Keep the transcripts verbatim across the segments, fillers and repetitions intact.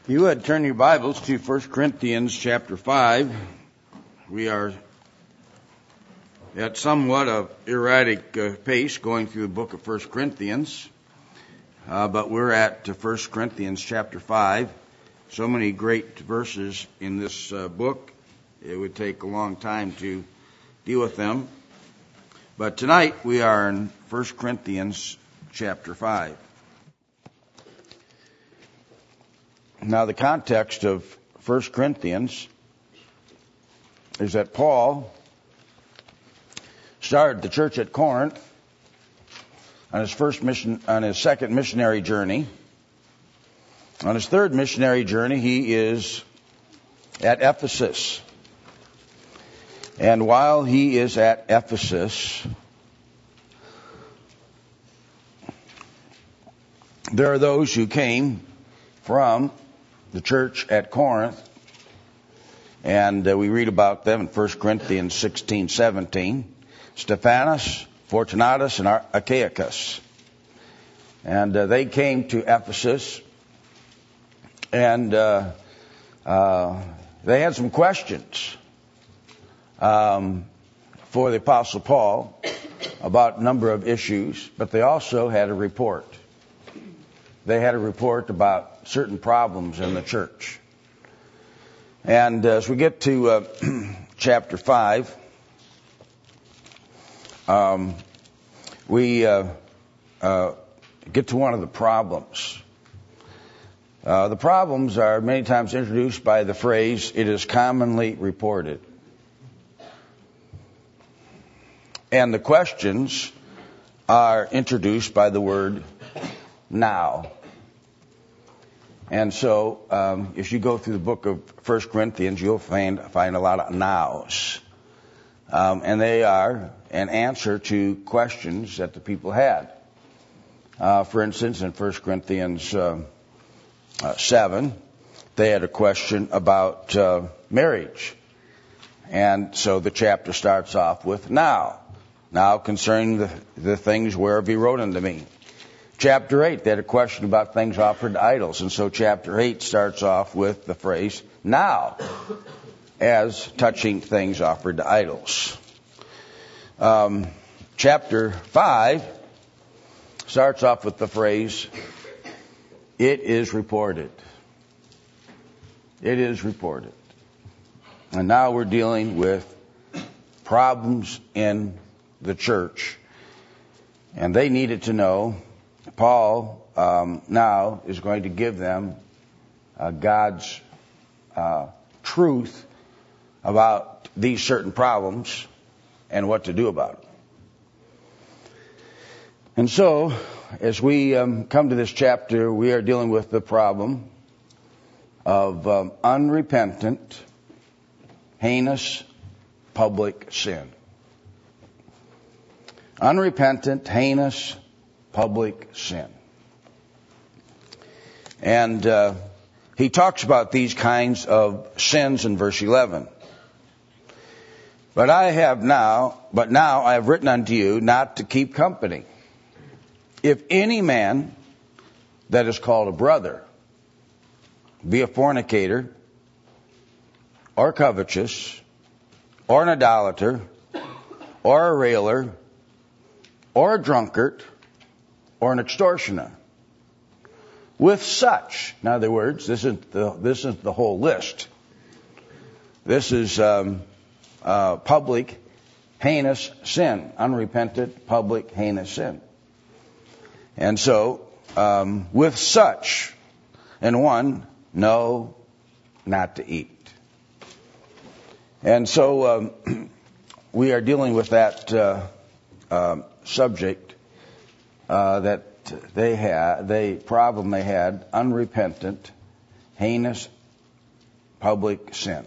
You would turn your Bibles to First Corinthians chapter five. We are at somewhat of erratic uh, pace going through the book of First Corinthians, uh, but we're at uh, First Corinthians chapter five. So many great verses in this uh, book, it would take a long time to deal with them. But tonight we are in First Corinthians chapter five. Now, the context of First Corinthians is that Paul started the church at Corinth on his first mission, on his second missionary journey. On his third missionary journey, he is at Ephesus. And while he is at Ephesus, there are those who came from the church at Corinth, and uh, we read about them in First Corinthians sixteen, seventeen. Stephanas, Fortunatus, and Achaicus. And uh, they came to Ephesus, and uh, uh, they had some questions um, for the Apostle Paul about a number of issues, but they also had a report. They had a report about certain problems in the church. And uh, as we get to uh, chapter five, um, we uh, uh, get to one of the problems. Uh, the problems are many times introduced by the phrase, "it is commonly reported." And the questions are introduced by the word "now." And so, um, if you go through the book of First Corinthians, you'll find find a lot of nows, um, and they are an answer to questions that the people had. Uh, for instance, in First Corinthians uh, uh, seven, they had a question about uh, marriage, and so the chapter starts off with "now, now concerning the, the things whereof he wrote unto me." Chapter eight, they had a question about things offered to idols. And so chapter eight starts off with the phrase, "now," as touching things offered to idols. Um, chapter five starts off with the phrase, "it is reported." It is reported. And now we're dealing with problems in the church. And they needed to know. Paul um, now is going to give them uh, God's uh, truth about these certain problems and what to do about them. And so, as we um, come to this chapter, we are dealing with the problem of um, unrepentant, heinous, public sin. Unrepentant, heinous, public sin. And uh, he talks about these kinds of sins in verse eleven. But I have now, but now I have written unto you not to keep company. If any man that is called a brother be a fornicator, or covetous, or an idolater, or a railer, or a drunkard, or an extortioner. With such, in other words, this isn't the, this isn't the whole list. This is um, uh, public, heinous sin. Unrepentant, public, heinous sin. And so, um, with such, and one, no, not to eat. And so, um, we are dealing with that uh, uh, subject. Uh, that they had, the problem they had, unrepentant, heinous, public sin.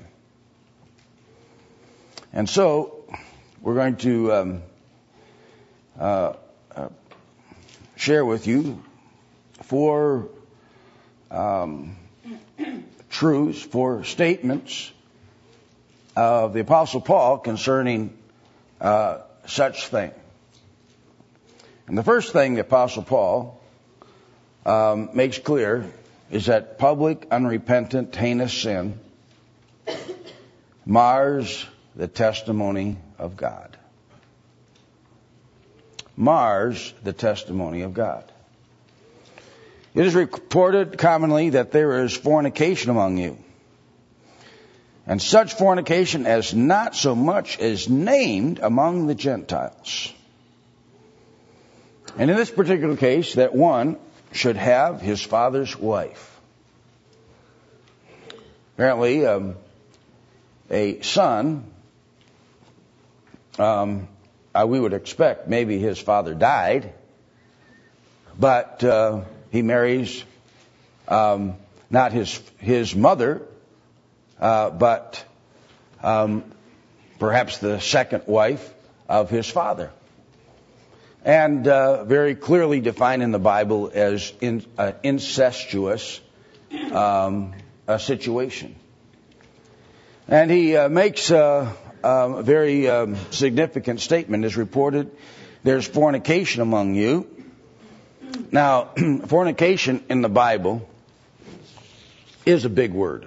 And so, we're going to um, uh, uh, share with you four um, truths, four statements of the Apostle Paul concerning uh, such things. And the first thing the Apostle Paul um, makes clear is that public, unrepentant, heinous sin mars the testimony of God. Mars the testimony of God. It is reported commonly that there is fornication among you, and such fornication as not so much as named among the Gentiles. And in this particular case, that one should have his father's wife. Apparently, um, a son, um, uh, we would expect maybe his father died, but uh, he marries um, not his his mother, uh, but um, perhaps the second wife of his father. And uh, very clearly defined in the Bible as in, uh, incestuous um, a situation. And he uh, makes uh, uh, a very um, significant statement. Is reported, there's fornication among you. Now, fornication in the Bible is a big word.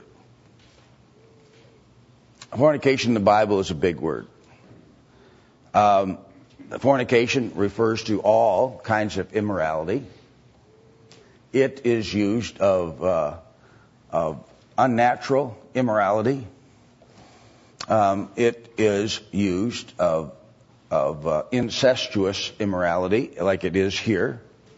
Fornication in the Bible is a big word. Um, Fornication refers to all kinds of immorality. It is used of, uh, of unnatural immorality. Um, it is used of, of uh, incestuous immorality, like it is here.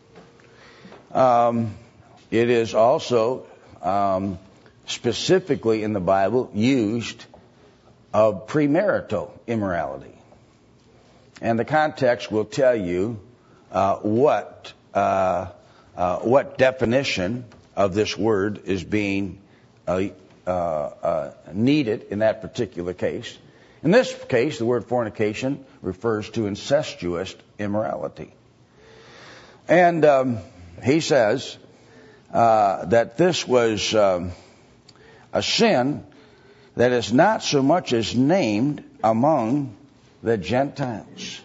Um, it is also um, specifically in the Bible used of premarital immorality. And the context will tell you uh, what uh, uh, what definition of this word is being uh, uh, uh, needed in that particular case. In this case, the word fornication refers to incestuous immorality. And um, he says uh, that this was um, a sin that is not so much as named among the Gentiles.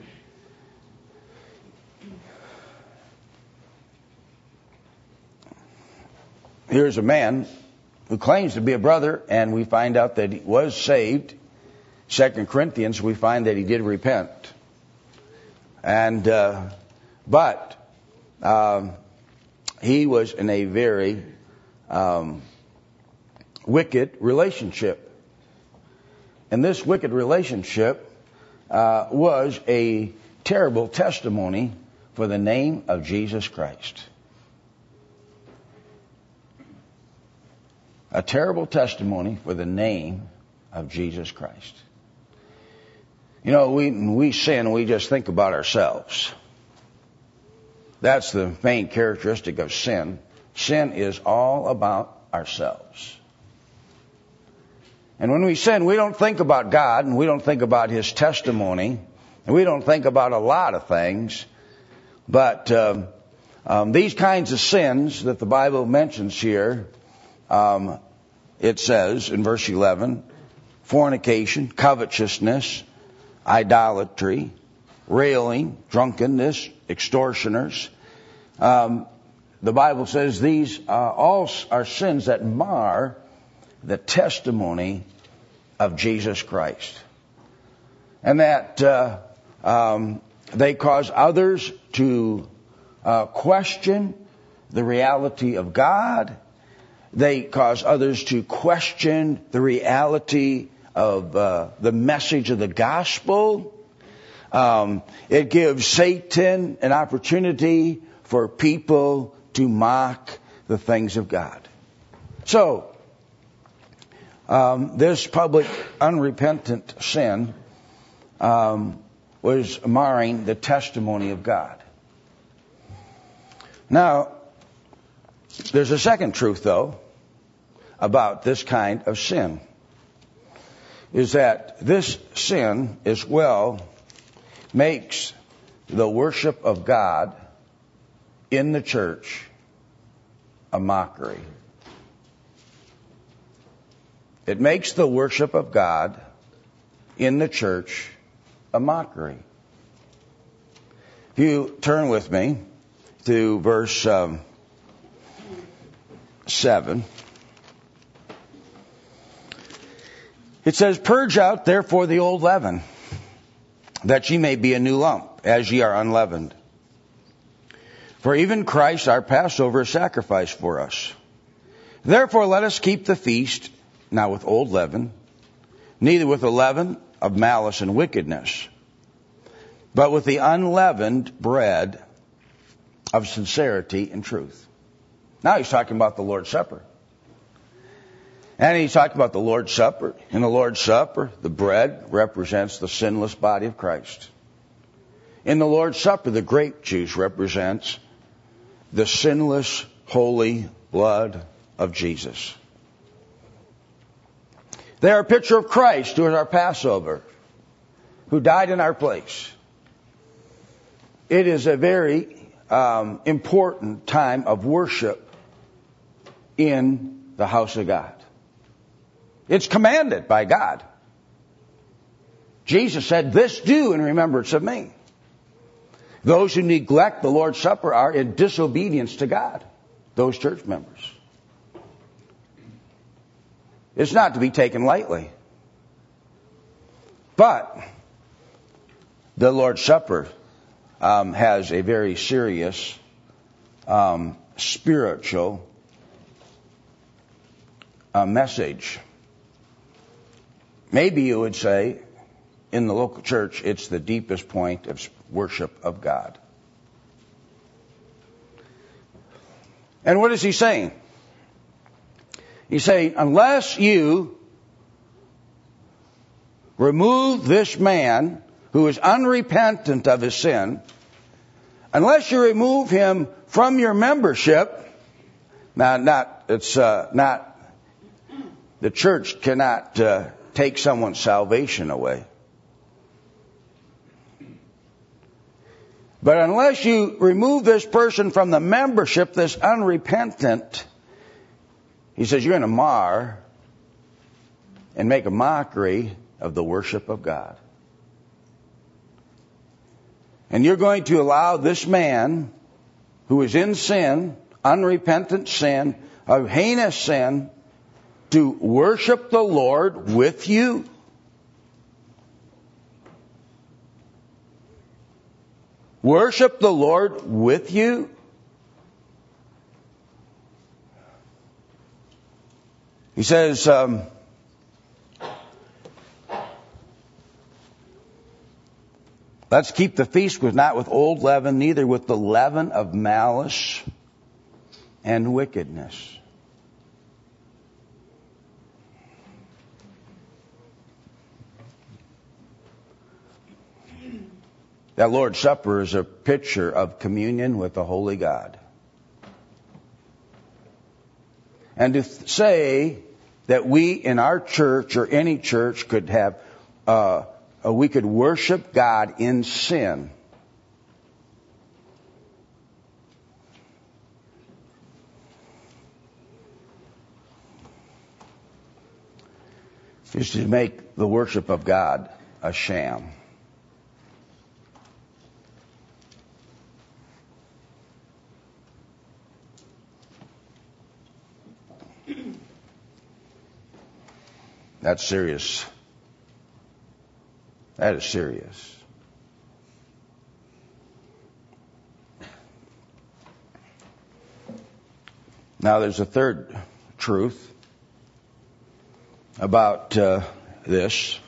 Here's a man who claims to be a brother, and we find out that he was saved. Second Corinthians, we find that he did repent. And uh, but um, he was in a very um, wicked relationship. And this wicked relationship Uh, was a terrible testimony for the name of Jesus Christ. A terrible testimony for the name of Jesus Christ. You know, we, when we sin, we just think about ourselves. That's the main characteristic of sin. Sin is all about ourselves. And when we sin, we don't think about God, and we don't think about His testimony, and we don't think about a lot of things. But um, um, these kinds of sins that the Bible mentions here, um, it says in verse eleven, fornication, covetousness, idolatry, railing, drunkenness, extortioners. Um, the Bible says these uh, all are sins that mar the testimony of Jesus Christ. And that uh, um, they cause others to uh, question the reality of God. They cause others to question the reality of uh, the message of the gospel. Um, it gives Satan an opportunity for people to mock the things of God. So, Um, this public unrepentant sin um, was marring the testimony of God. Now, there's a second truth, though, about this kind of sin, is that this sin as well makes the worship of God in the church a mockery. It makes the worship of God in the church a mockery. If you turn with me to verse um, seven. It says, "Purge out therefore the old leaven, that ye may be a new lump, as ye are unleavened. For even Christ our Passover is sacrificed for us. Therefore let us keep the feast, not with old leaven, neither with the leaven of malice and wickedness, but with the unleavened bread of sincerity and truth." Now he's talking about the Lord's Supper. And he's talking about the Lord's Supper. In the Lord's Supper, the bread represents the sinless body of Christ. In the Lord's Supper, the grape juice represents the sinless, holy blood of Jesus. They are a picture of Christ, who is our Passover, who died in our place. It is a very um, important time of worship in the house of God. It's commanded by God. Jesus said, "This do in remembrance of me." Those who neglect the Lord's Supper are in disobedience to God, those church members. It's not to be taken lightly. But the Lord's Supper um, has a very serious um, spiritual uh, message. Maybe you would say, in the local church, it's the deepest point of worship of God. And what is he saying? He's saying, unless you remove this man who is unrepentant of his sin, unless you remove him from your membership, now not, it's uh, not, the church cannot uh, take someone's salvation away. But unless you remove this person from the membership, this unrepentant, he says you're going to mar and make a mockery of the worship of God. And you're going to allow this man who is in sin, unrepentant sin, a heinous sin, to worship the Lord with you. Worship the Lord with you. He says, um, let's keep the feast with not with old leaven, neither with the leaven of malice and wickedness. That Lord's Supper is a picture of communion with the Holy God. And to say that we in our church or any church could have, uh, uh, we could worship God in sin, is to make the worship of God a sham. That's serious. That is serious. Now there's a third truth about uh, this.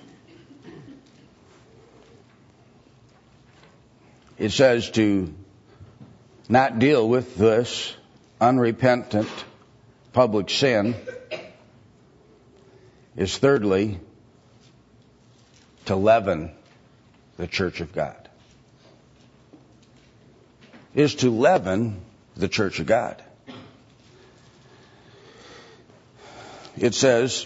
It says to not deal with this unrepentant public sin is thirdly to leaven the church of God. Is to leaven the church of God. It says,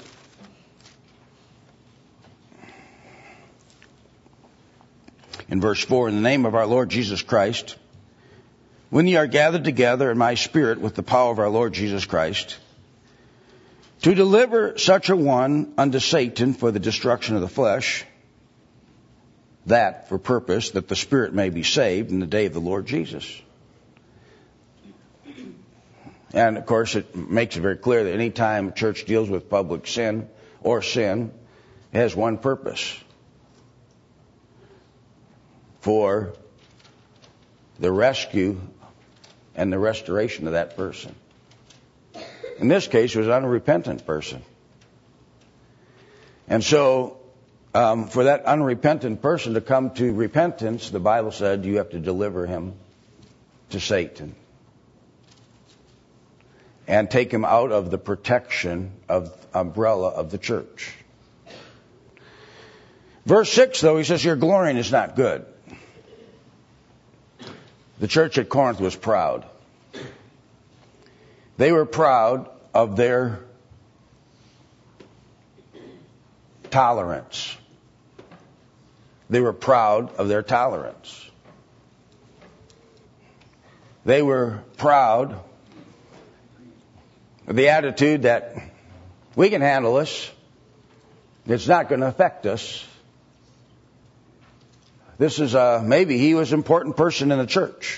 in verse four, in the name of our Lord Jesus Christ, when ye are gathered together in my spirit with the power of our Lord Jesus Christ, to deliver such a one unto Satan for the destruction of the flesh, that for purpose that the spirit may be saved in the day of the Lord Jesus. And, of course, it makes it very clear that any time a church deals with public sin or sin, it has one purpose: for the rescue and the restoration of that person. In this case, it was an unrepentant person. And so, um, for that unrepentant person to come to repentance, the Bible said you have to deliver him to Satan and take him out of the protection of umbrella of the church. Verse six, though, he says, your glorying is not good. The church at Corinth was proud. They were proud of their tolerance. They were proud of their tolerance. They were proud of the attitude that we can handle this. It's not going to affect us. This is a, maybe he was an important person in the church.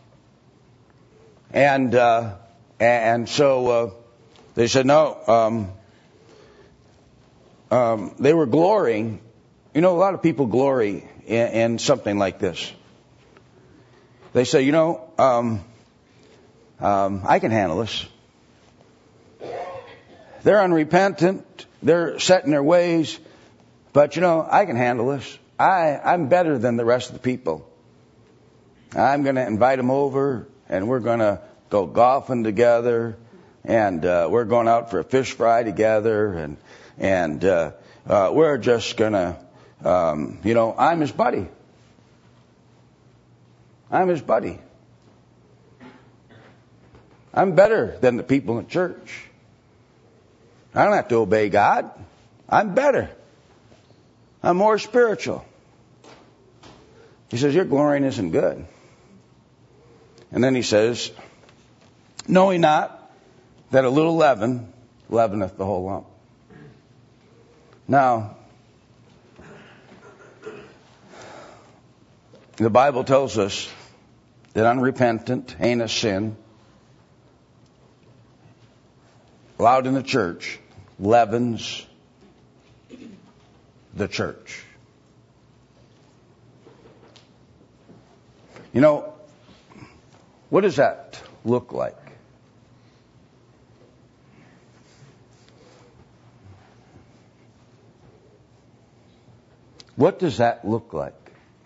And, uh, and so, uh, they said, no, um, um, they were glorying. You know, a lot of people glory in, in something like this. They say, you know, um, um, I can handle this. They're unrepentant. They're set in their ways. But, you know, I can handle this. I, I'm better than the rest of the people. I'm going to invite them over, and we're going to go golfing together, and uh, we're going out for a fish fry together, and and uh, uh, we're just going to, um, you know, I'm his buddy. I'm his buddy. I'm better than the people in church. I don't have to obey God. I'm better. I'm more spiritual. He says, your glorying isn't good. And then he says, knowing not that a little leaven leaveneth the whole lump. Now, the Bible tells us that unrepentant, heinous sin allowed in the church leavens the church. You know, what does that look like? What does that look like?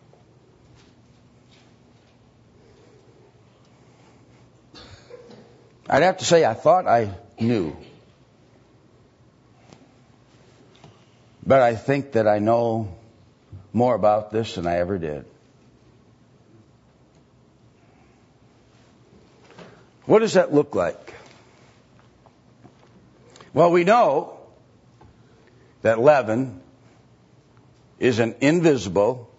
I'd have to say I thought I knew. But I think that I know more about this than I ever did. What does that look like? Well, we know that leaven is an invisible,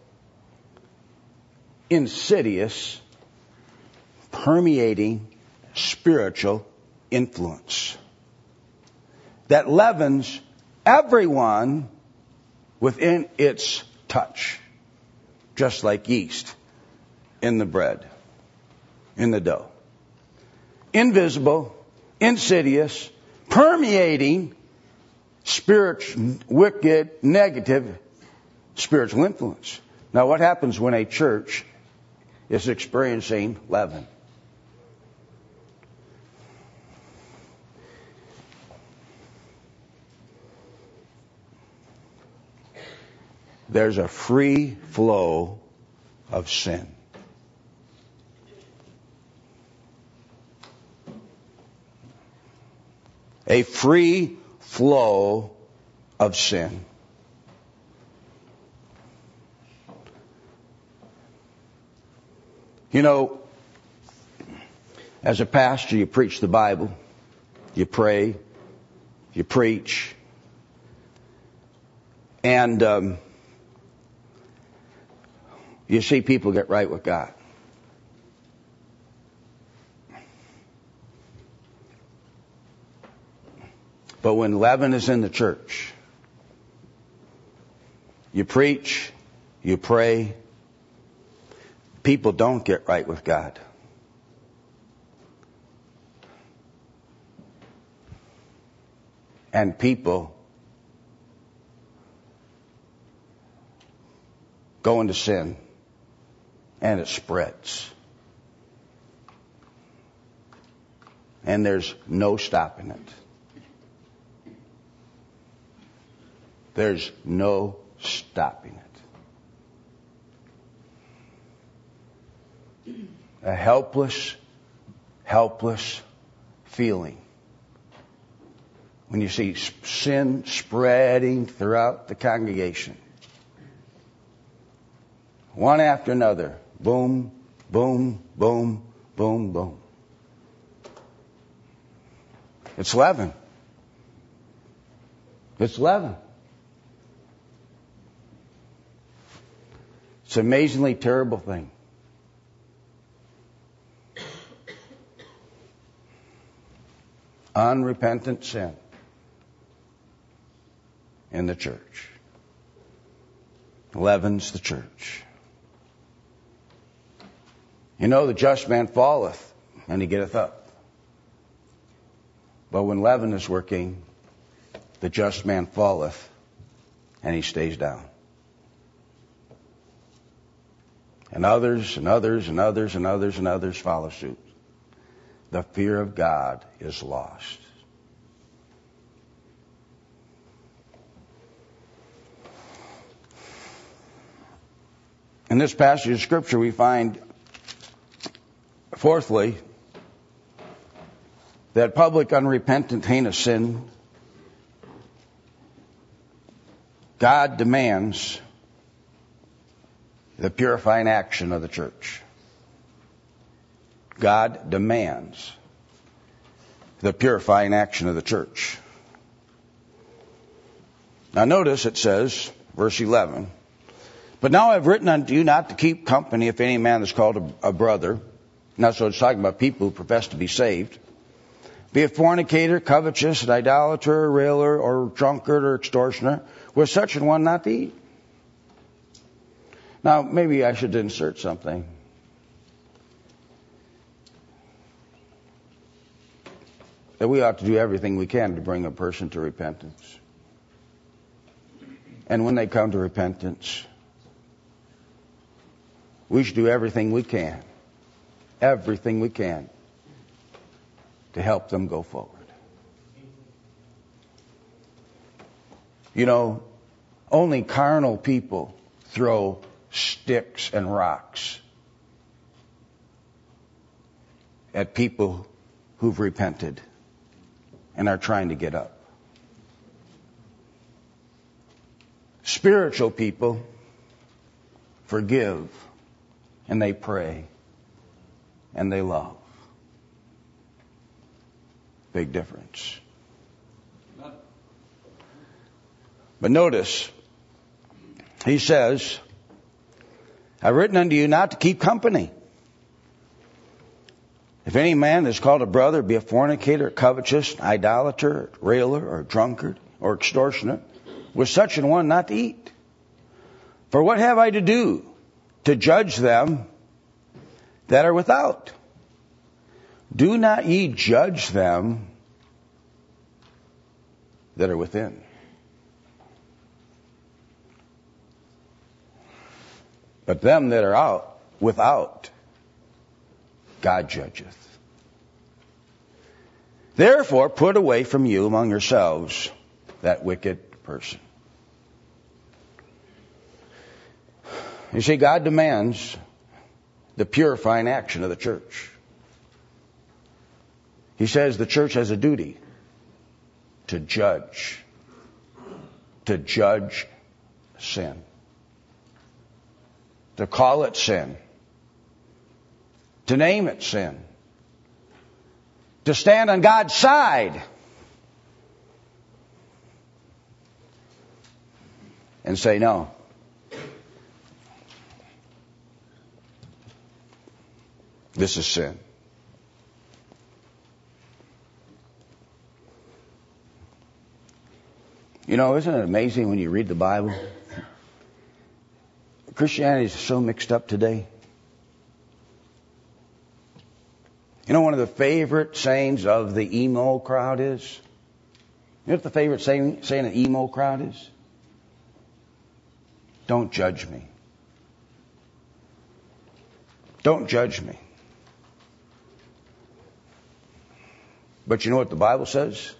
insidious, permeating spiritual influence that leavens everyone within its touch, just like yeast in the bread, in the dough. Invisible, insidious, permeating, spiritual, wicked, negative spiritual influence. Now, what happens when a church is experiencing leaven? There's a free flow of sin. A free flow of sin. You know, as a pastor, you preach the Bible, you pray, you preach, and um, you see people get right with God. But when leaven is in the church, you preach, you pray, people don't get right with God. And people go into sin, and it spreads. And there's no stopping it. There's no stopping it. A helpless, helpless feeling when you see sin spreading throughout the congregation. One after another. Boom, boom, boom, boom, boom. It's leaven. It's leaven. It's an amazingly terrible thing. Unrepentant sin in the church leavens the church. You know, the just man falleth, and he getteth up. But when leaven is working, the just man falleth, and he stays down. And others, and others, and others, and others, and others follow suit. The fear of God is lost. In this passage of Scripture, we find, fourthly, that public, unrepentant, heinous sin, God demands the purifying action of the church. God demands the purifying action of the church. Now notice it says, verse eleven, but now I've written unto you not to keep company if any man is called a, a brother. Now so it's talking about people who profess to be saved. Be a fornicator, covetous, an idolater, a railer, or drunkard, or extortioner, with such an one not to eat. Now maybe I should insert something. That we ought to do everything we can to bring a person to repentance. And when they come to repentance, we should do everything we can, everything we can, to help them go forward. You know, only carnal people throw sticks and rocks at people who've repented and are trying to get up. Spiritual people forgive, and they pray, and they love. Big difference. But notice, he says, I've written unto you not to keep company. If any man is called a brother, be a fornicator, covetous, idolater, railer, or drunkard, or extortioner, with such an one not to eat. For what have I to do to judge them that are without? Do not ye judge them that are within. But them that are out, without, God judgeth. Therefore, put away from you among yourselves that wicked person. You see, God demands the purifying action of the church. He says the church has a duty to judge, to judge sin, to call it sin, to name it sin, to stand on God's side and say no. This is sin. You know, isn't it amazing when you read the Bible? Christianity is so mixed up today. You know, one of the favorite sayings of the emo crowd is, You know what the favorite saying, saying an emo crowd is? Don't judge me. Don't judge me. But you know what the Bible says?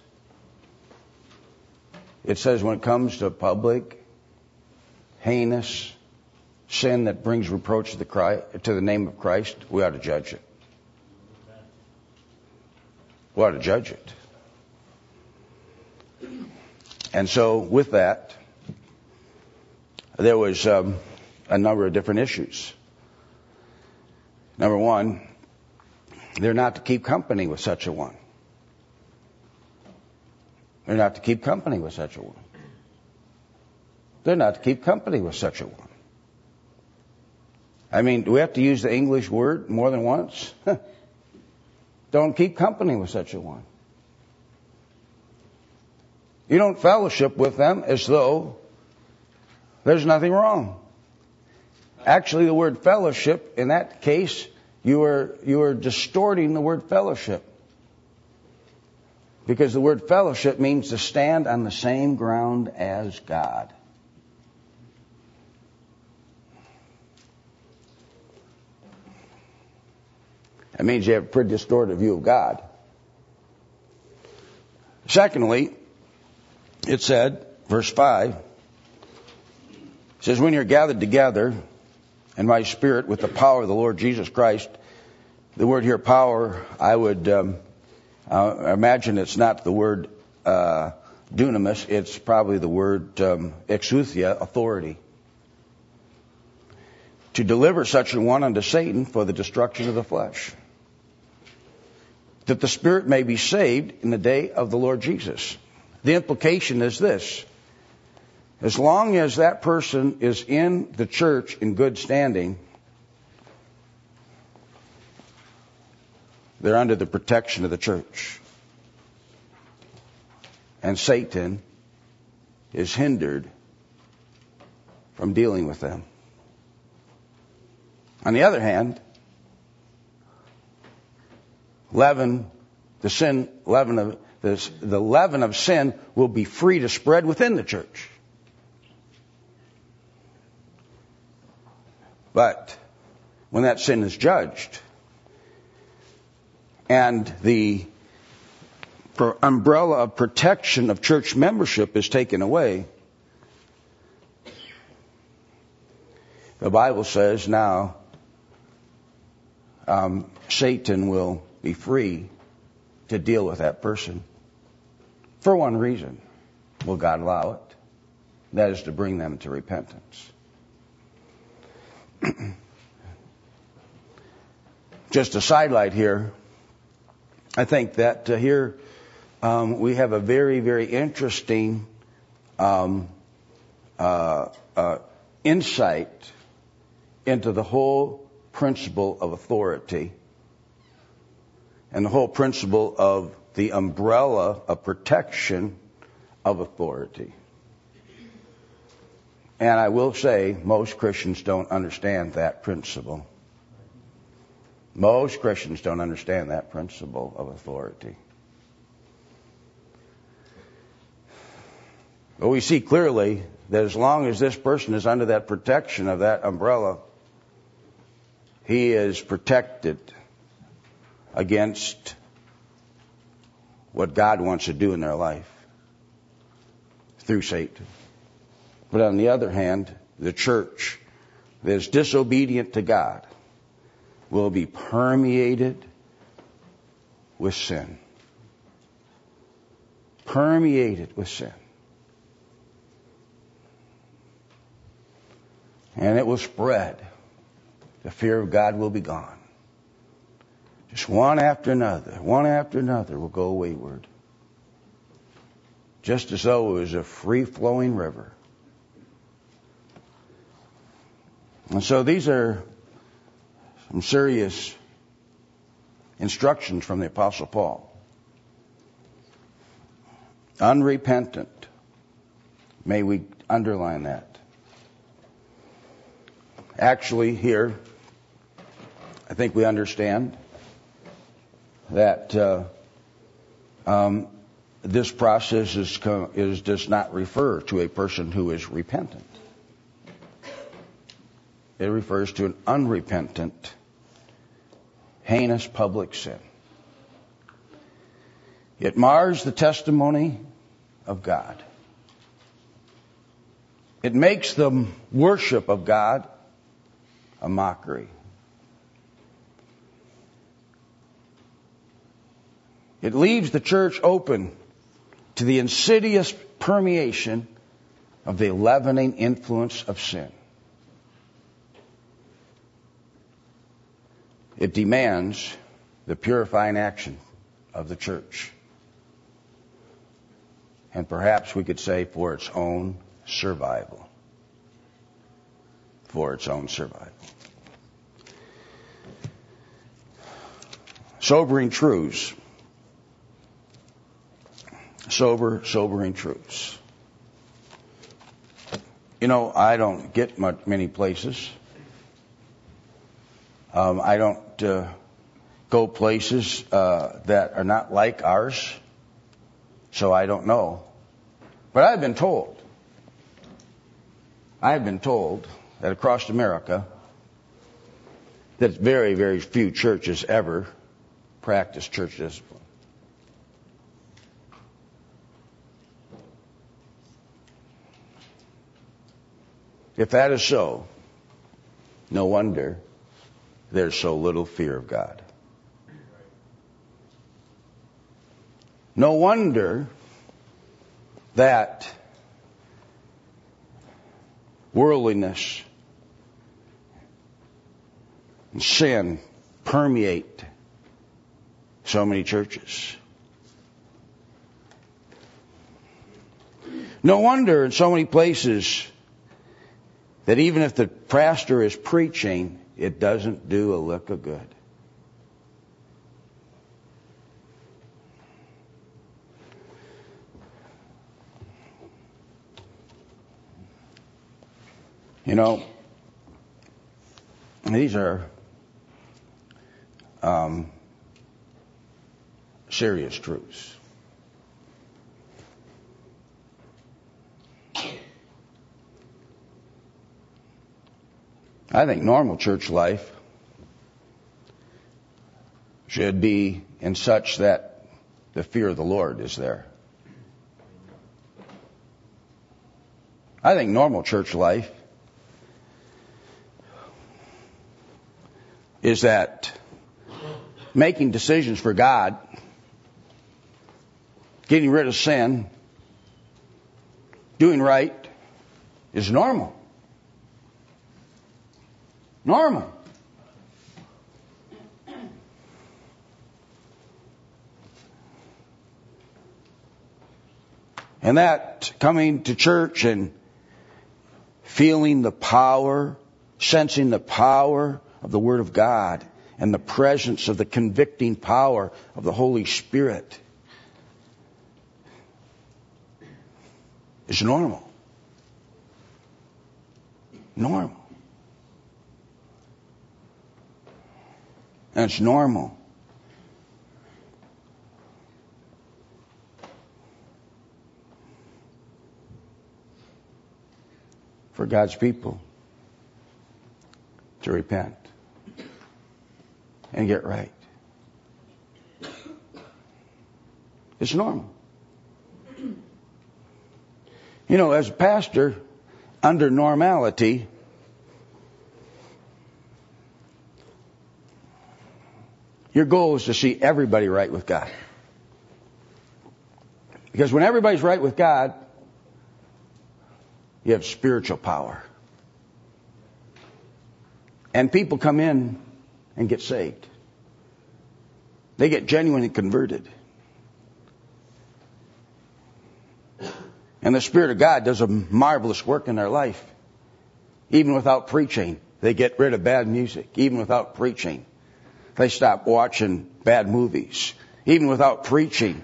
It says when it comes to public, heinous sin that brings reproach to the, Christ, to the name of Christ, we ought to judge it. We ought to judge it. And so with that, there was um, a number of different issues. Number one, they're not to keep company with such a one. They're not to keep company with such a one. They're not to keep company with such a one. I mean, do we have to use the English word more than once? Don't keep company with such a one. You don't fellowship with them as though there's nothing wrong. Actually, the word fellowship, in that case, you are, you are distorting the word fellowship. Because the word fellowship means to stand on the same ground as God. That means you have a pretty distorted view of God. Secondly, it said, verse five, it says, when you're gathered together in my spirit with the power of the Lord Jesus Christ. The word here, power, I would um, uh, imagine it's not the word uh, dunamis, it's probably the word um, exousia, authority. To deliver such a one unto Satan for the destruction of the flesh, that the spirit may be saved in the day of the Lord Jesus. The implication is this: as long as that person is in the church in good standing, they're under the protection of the church. And Satan is hindered from dealing with them. On the other hand, leaven, the sin, leaven of this, the leaven of sin will be free to spread within the church. But when that sin is judged and the umbrella of protection of church membership is taken away, the Bible says now um, Satan will be free to deal with that person for one reason. Will God allow it? That is to bring them to repentance. Just a sidelight here. I think that uh, here um, we have a very, very interesting um, uh, uh, insight into the whole principle of authority and the whole principle of the umbrella of protection of authority. And I will say, most Christians don't understand that principle. Most Christians don't understand that principle of authority. But we see clearly that as long as this person is under that protection of that umbrella, he is protected against what God wants to do in their life through Satan. But on the other hand, the church that is disobedient to God will be permeated with sin. Permeated with sin. And it will spread. The fear of God will be gone. Just one after another, one after another will go wayward. Just as though it was a free-flowing river. And so these are some serious instructions from the Apostle Paul. Unrepentant. May we underline that. Actually, here, I think we understand that uh, um, this process is, is does not refer to a person who is repentant. It refers to an unrepentant, heinous public sin. It mars the testimony of God. It makes the worship of God a mockery. It leaves the church open to the insidious permeation of the leavening influence of sin. It demands the purifying action of the church. And perhaps we could say for its own survival. For its own survival. Sobering truths. Sober, sobering truths. You know, I don't get much, many places. Um, I don't uh, go places uh, that are not like ours, so I don't know. But I've been told, I've been told that across America, that very, very few churches ever practice church discipline. If that is so, no wonder there's so little fear of God. No wonder that worldliness and sin permeate so many churches. No wonder in so many places that even if the pastor is preaching, it doesn't do a lick of good. You know, these are um, serious truths. I think normal church life should be in such that the fear of the Lord is there. I think normal church life is that making decisions for God, getting rid of sin, doing right is normal. Normal. And that coming to church and feeling the power, sensing the power of the Word of God and the presence of the convicting power of the Holy Spirit is normal. Normal. And it's normal for God's people to repent and get right. It's normal. You know, as a pastor, under normality, your goal is to see everybody right with God. Because when everybody's right with God, you have spiritual power. And people come in and get saved. They get genuinely converted. And the Spirit of God does a marvelous work in their life. Even without preaching, they get rid of bad music. Even without preaching, they stop watching bad movies. Even without preaching,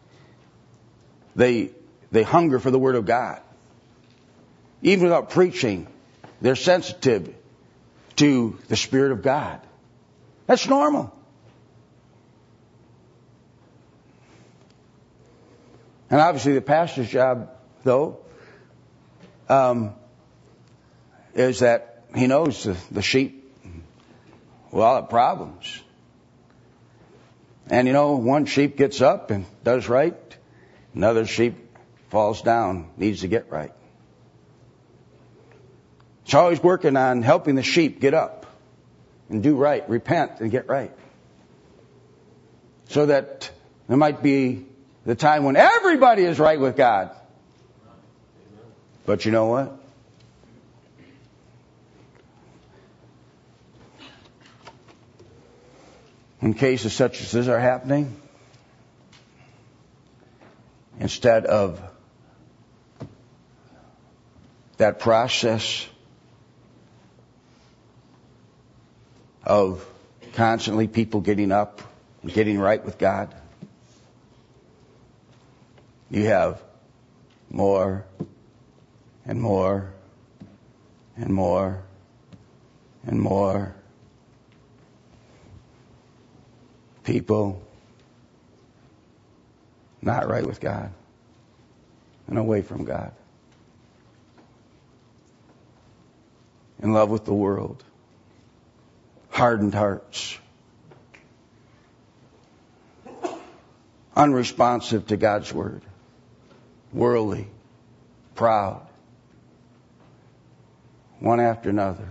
they they hunger for the Word of God. Even without preaching, they're sensitive to the Spirit of God. That's normal. And obviously the pastor's job, though, um, is that he knows the, the sheep will all have problems. And you know, one sheep gets up and does right. Another sheep falls down, needs to get right. It's always working on helping the sheep get up and do right, repent and get right. So that there might be the time when everybody is right with God. But you know what? In cases such as this are happening, instead of that process of constantly people getting up and getting right with God, you have more and more and more and more people not right with God and away from God, in love with the world, hardened hearts, unresponsive to God's word, worldly, proud, one after another.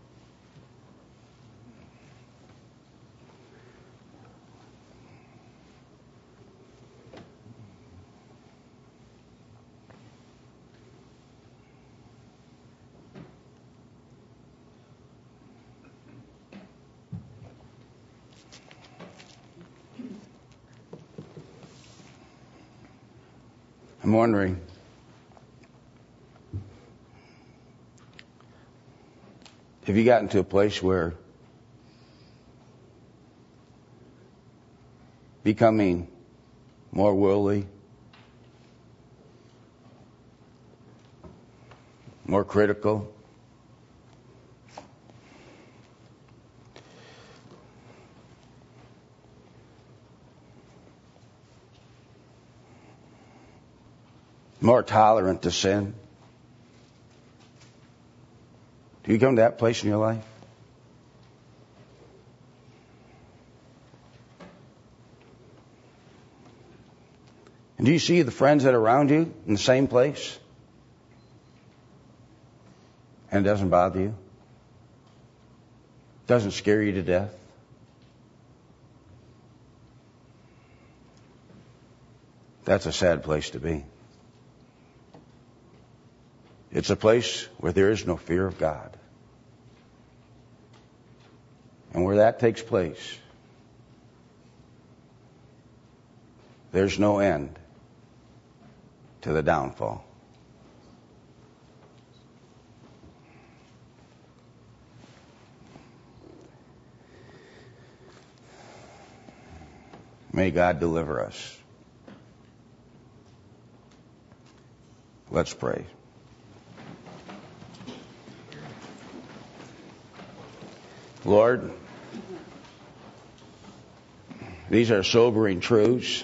I'm wondering, have you gotten to a place where becoming more worldly, more critical, more tolerant to sin? Do you come to that place in your life? And do you see the friends that are around you in the same place? And it doesn't bother you? Doesn't scare you to death? That's a sad place to be. It's a place where there is no fear of God. And where that takes place, there's no end to the downfall. May God deliver us. Let's pray. Lord, these are sobering truths.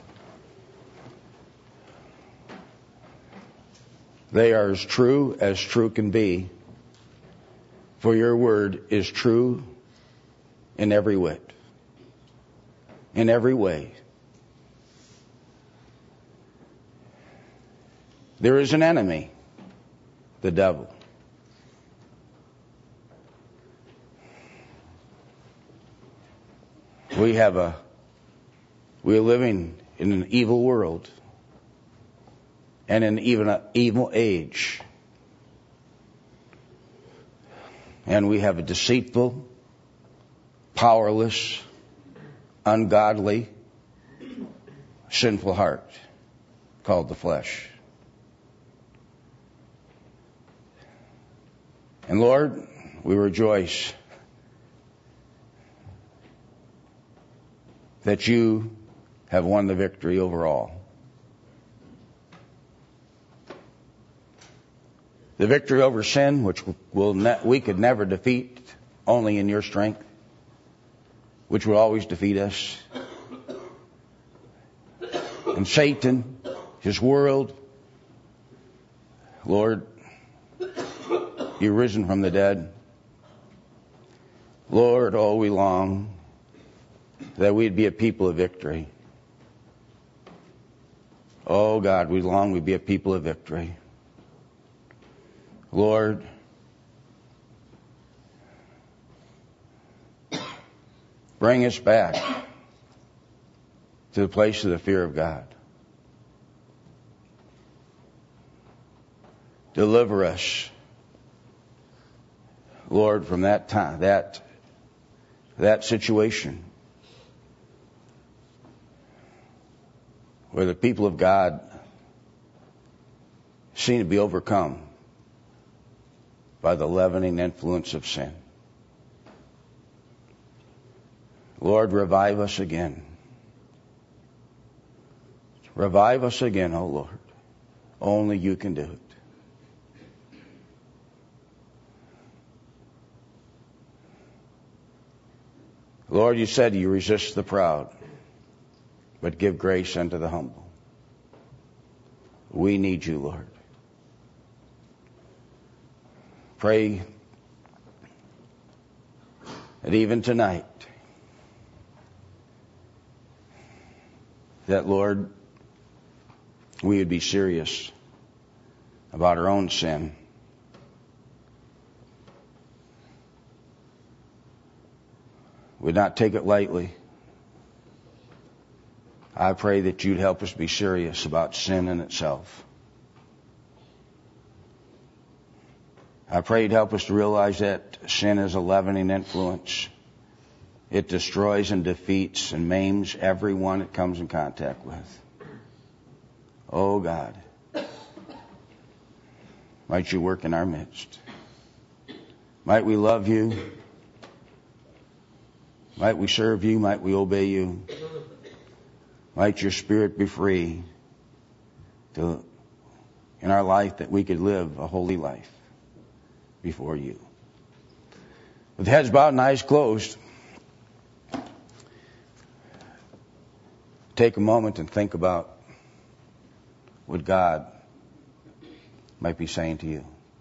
They are as true as true can be, for your word is true in every whit, in every way. There is an enemy, the devil. We have a, we are living in an evil world and in even an evil age. And we have a deceitful, powerless, ungodly, sinful heart called the flesh. And Lord, we rejoice that you have won the victory over all. The victory over sin, which will ne- we could never defeat, only in your strength, which will always defeat us. And Satan, His world. Lord, You're risen from the dead. Lord, oh, we long that we'd be a people of victory. Oh, God, we long we'd be a people of victory. Lord, bring us back to the place of the fear of God. Deliver us, Lord, from that time, that, that situation where the people of God seem to be overcome by the leavening influence of sin. Lord, revive us again. Revive us again, oh Lord. Only You can do it. Lord, You said You resist the proud, but give grace unto the humble. We need You, Lord. Pray that even tonight, that, Lord, we would be serious about our own sin. Would not take it lightly. I pray that You'd help us be serious about sin in itself. I pray You'd help us to realize that sin is a leavening influence. It destroys and defeats and maims everyone it comes in contact with. Oh God, might You work in our midst. Might we love You. Might we serve You. Might we obey You. Might Your Spirit be free to, in our life, that we could live a holy life before You. With heads bowed and eyes closed, take a moment and think about what God might be saying to you.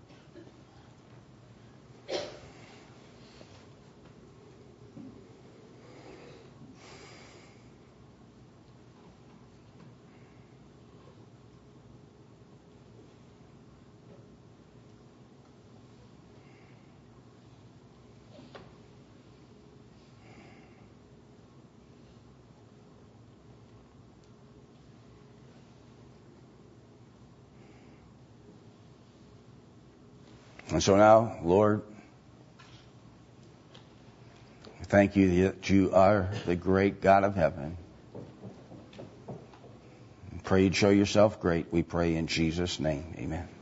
And so now, Lord, thank You that You are the great God of heaven. Pray You'd show Yourself great. We pray in Jesus' name. Amen.